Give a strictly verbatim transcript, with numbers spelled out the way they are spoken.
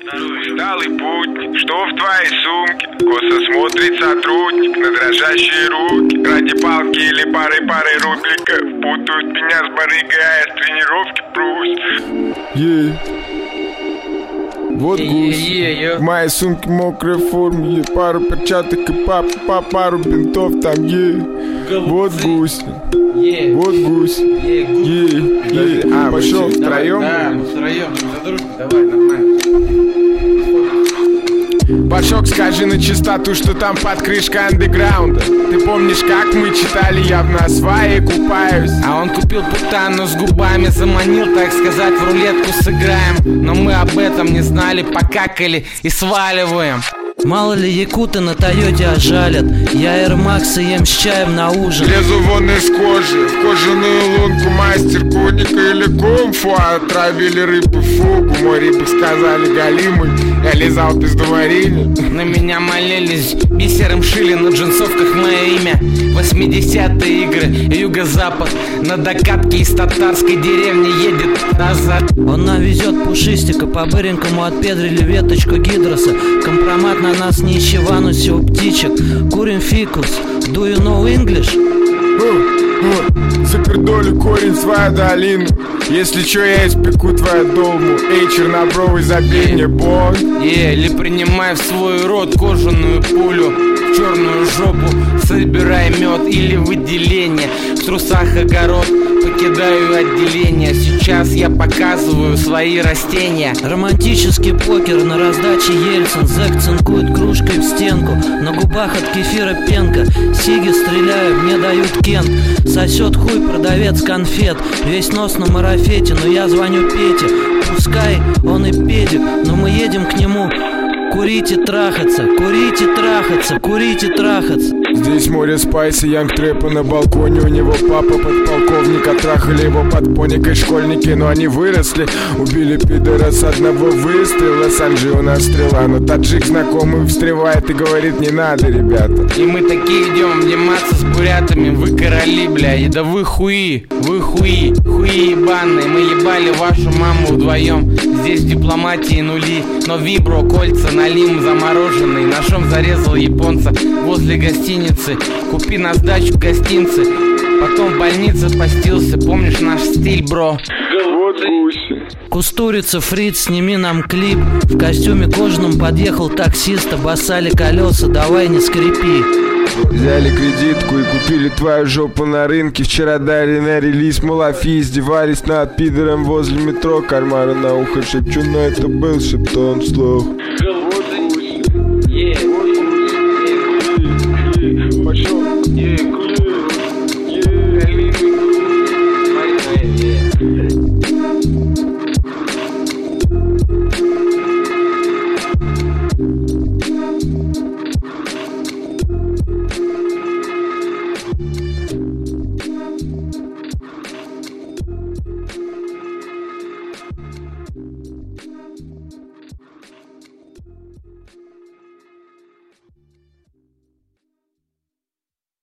Усталый путник, что в твоей сумке? Косо смотрит сотрудник на дрожащие руки. Ради палки или пары-пары рубликов путают меня с барыгой, а я с тренировки прусь. Yeah. Вот Yeah, гусь, yeah, yeah. в моей сумке мокрая форма, е. Пару перчаток и пап, пап, пару бинтов там, е. Вот гусь, Yeah. вот гусь, Yeah, good. е, е. А, пошел втроем? Да, мы втроем, друг за дружку, давай, нормально. Пашок, скажи на чистоту, что там под крышкой андеграунда. Ты помнишь, как мы читали, я в насвае купаюсь. А он купил путану с губами, заманил, так сказать, в рулетку сыграем. Но мы об этом не знали, покакали и сваливаем. Мало ли якуты на Тойоте ожалят. Я Air Max ем с чаем на ужин. Лезу вон из кожи, в кожаную лунку, мастер коника или комфу. Отравили рыбу фугу, мой рыбы сказали галимый. Я лизал пиздоварили. На меня молились, бисером шили на джинсовках мое имя. Восьмидесятые игры, юго-запад. На докатке из татарской деревни едет назад. Он нам везет пушистика, по быренькому отпедрили веточку гидроса. Компромат на нас не ищи в анусе у птичек. Курим фикус. Do you know English? Запердоли корень свою долину. Если чё, я испеку твою долму. Эй, чернобровый, забей мне бон. Yeah, или принимай в свой рот кожаную пулю, в черную жопу собирай мед или выделение. В трусах огород, покидаю отделение. Сейчас я показываю свои растения. Романтический покер на раздаче Ельцин. Зэк цинкует кружкой в стенку. На губах от кефира пенка. Сиги стреляю, мне дают кент. Сосет хуй продавец конфет. Весь нос на марафете, но я звоню Пете. Пускай он и педик, но мы едем к нему. Курите, трахаться, курите, трахаться, курите, трахаться. Здесь море спайса, янг трэпа на балконе. У него папа подполковник, оттрахали его под поникой школьники. Но они выросли, убили пидора с одного выстрела. Санджи у нас стрела, но таджик знакомый встревает и говорит: не надо, ребята. И мы такие идем обниматься с бурятами. Вы короли, бля, и да вы хуи, вы хуи, хуи ебаные. Мы ебали вашу маму вдвоем. Здесь в дипломатии нули, но вибро, кольца, налим замороженный. Ножом зарезал японца возле гостиницы. Купи на сдачу гостинцы. Потом в больнице постился. Помнишь наш стиль, бро? Вот гуси. Кустурица, Фриц, сними нам клип. В костюме кожаном подъехал таксист. Обоссали колеса, давай не скрипи. Взяли кредитку и купили твою жопу на рынке. Вчера дали на релиз Малафи. Издевались над пидором возле метро. Кармана на ухо шепчу, но это был шептон слов. Yeah. Пошел.